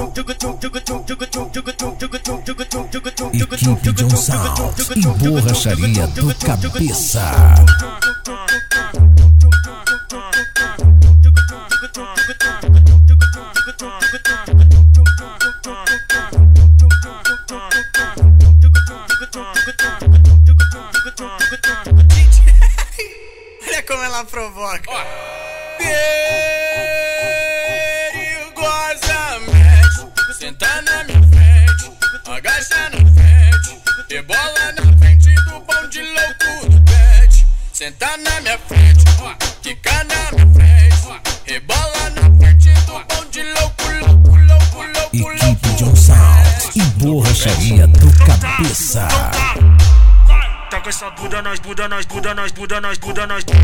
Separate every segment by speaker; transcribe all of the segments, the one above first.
Speaker 1: Equipe John Sound e borracharia do Cabeça.
Speaker 2: Olha como ela provoca. Perigosamente, senta na minha frente, agacha na frente, rebola na frente do bonde louco do pet. Senta na minha frente, quica na minha frente, rebola na frente do bonde louco, louco, louco, louco, louco.
Speaker 1: Equipe John Sound e borracharia do Cabeça.
Speaker 3: Taca essa Buda nós, Buda nós, Buda nós, Buda nós, Buda nós. Taca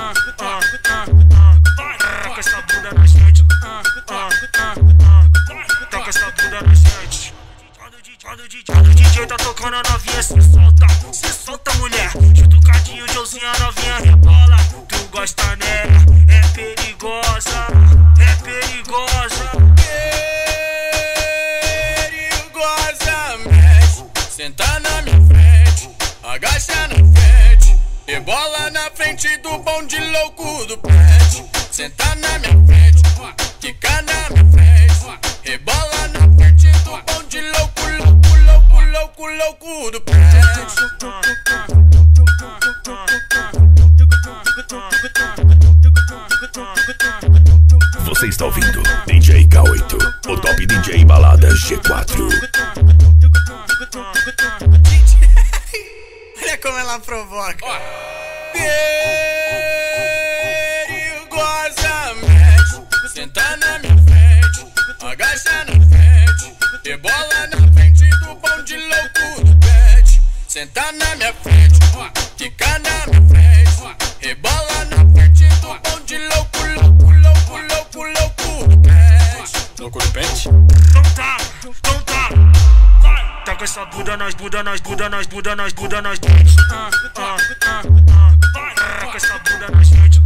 Speaker 3: essa Buda nós, gente. Taca essa Buda nós, gente. Quando o DJ tá tocando a novinha, se solta mulher. Junto o cadinho, Joãozinho, a novinha rebola. Tu gosta nela, é perigosa, é perigosa.
Speaker 2: Perigosamente, senta na minha frente, agacha na frente, rebola na frente do bonde louco do pet. Senta na minha frente, quica na minha frente, rebola na frente do bonde louco, louco, louco, louco, louco do pet.
Speaker 1: Você está ouvindo DJ K8, o top DJ balada G4.
Speaker 2: Olha como ela provoca. Perigosamente, senta na minha frente, agacha na frente, rebola na frente do bonde louco do pet. Senta na minha frente, quica na minha frente, rebola na frente do bonde louco, louco, louco, louco, louco do pet. Louco do pet?
Speaker 3: Não tá. Taca essa Buda nós, Buda nós, Buda nós, Buda nós, Buda nós. Taca essa Buda nós, gente.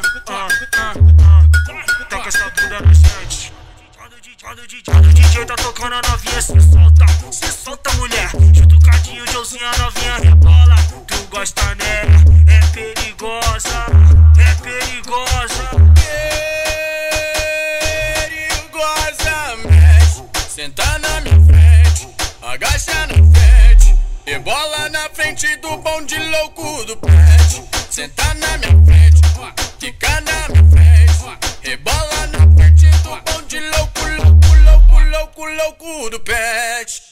Speaker 3: Taca essa Buda nós, gente. Quando o DJ tá tocando a novinha, se solta mulher. Junto o cadinho, Joãozinho, a novinha rebola. Tu gosta nela, é perigosa, é perigosa.
Speaker 2: Perigosamente, senta na minha frente, agacha na frente, rebola na frente do bonde louco do pet. Senta na minha frente, quica na minha frente, rebola na frente do bonde louco, louco, louco, louco, louco do pet.